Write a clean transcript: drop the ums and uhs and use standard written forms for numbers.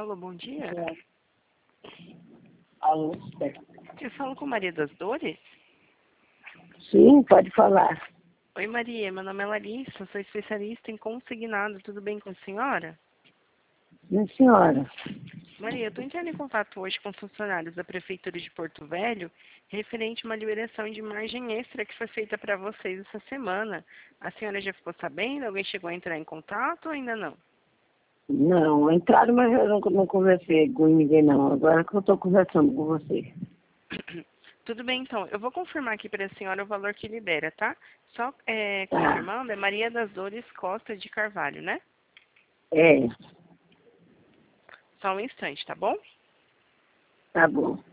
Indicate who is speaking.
Speaker 1: Alô, bom dia.
Speaker 2: Alô?
Speaker 1: Eu falo com Maria das Dores?
Speaker 2: Sim, pode falar.
Speaker 1: Oi, Maria. Meu nome é Larissa. Sou especialista em consignado. Tudo bem com a senhora?
Speaker 2: Minha senhora.
Speaker 1: Maria, eu estou entrando em contato hoje com funcionários da Prefeitura de Porto Velho referente a uma liberação de margem extra que foi feita para vocês essa semana. A senhora já ficou sabendo? Alguém chegou a entrar em contato ou ainda não?
Speaker 2: Não, entraram, mas eu não conversei com ninguém, não. Agora que eu estou conversando com você.
Speaker 1: Tudo bem, então. Eu vou confirmar aqui para a senhora o valor que libera, tá? Só
Speaker 2: Tá.
Speaker 1: confirmando, é Maria das Dores Costa de Carvalho, né?
Speaker 2: É,
Speaker 1: Só um instante, tá bom?
Speaker 2: tá bom.